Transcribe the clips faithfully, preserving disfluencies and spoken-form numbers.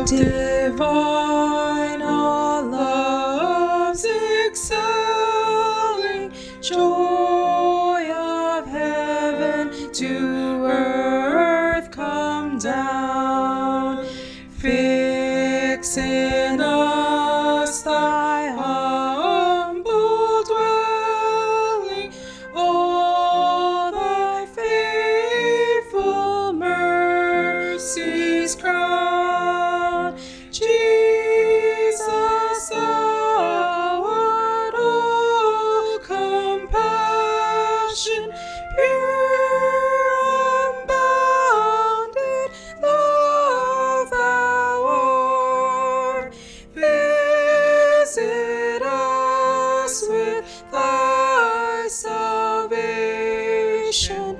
divine, all love's excelling, joy of heaven to earth come down. Fix in us thy humble dwelling, all thy faithful mercies crown. Jesus, thou art all compassion, pure, unbounded love thou art. Visit us with thy salvation,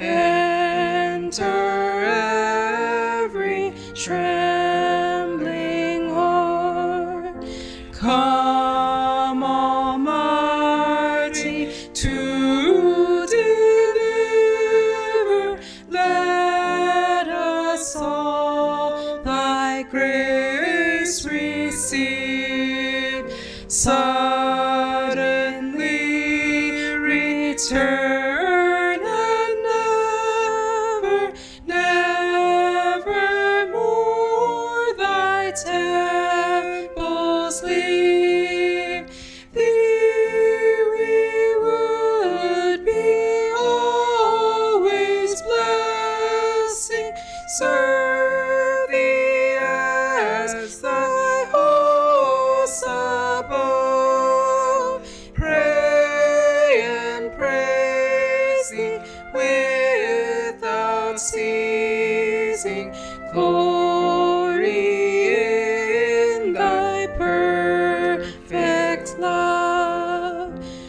enter every trembling heart. Come, Almighty, to deliver. Let us all thy grace receive. Suddenly return and never, never more thy temples leave. Thee we would be always blessing, serve thee as thy hosts above, pray and praise thee without ceasing. Glory in thy perfect love.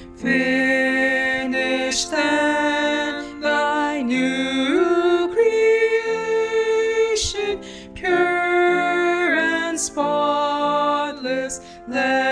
Finish then thy new creation, pure and spotless. Let